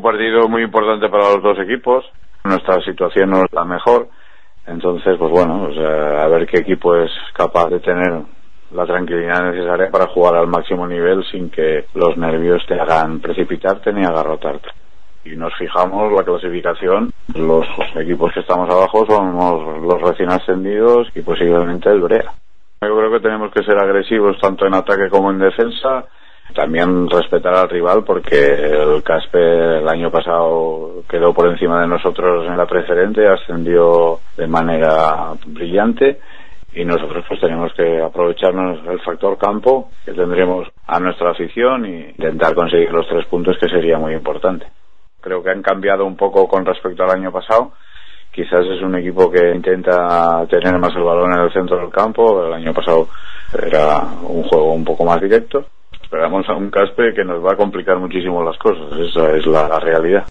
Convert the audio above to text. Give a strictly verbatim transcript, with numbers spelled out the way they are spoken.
partido muy importante para los dos equipos. Nuestra situación no es la mejor, entonces pues bueno, o sea, a ver qué equipo es capaz de tener la tranquilidad necesaria para jugar al máximo nivel sin que los nervios te hagan precipitarte ni agarrotarte. Y nos fijamos la clasificación, los equipos que estamos abajo somos los recién ascendidos y posiblemente el Brea. Yo creo que tenemos que ser agresivos tanto en ataque como en defensa, también respetar al rival porque el Caspe el año pasado quedó por encima de nosotros en la preferente, ascendió de manera brillante y nosotros pues tenemos que aprovecharnos del factor campo que tendremos a nuestra afición e intentar conseguir los tres puntos, que sería muy importante. Creo que han cambiado un poco con respecto al año pasado. Quizás es un equipo que intenta tener más el balón en el centro del campo. El año pasado era un juego un poco más directo. Esperamos a un Caspe que nos va a complicar muchísimo las cosas. Esa es la, la realidad.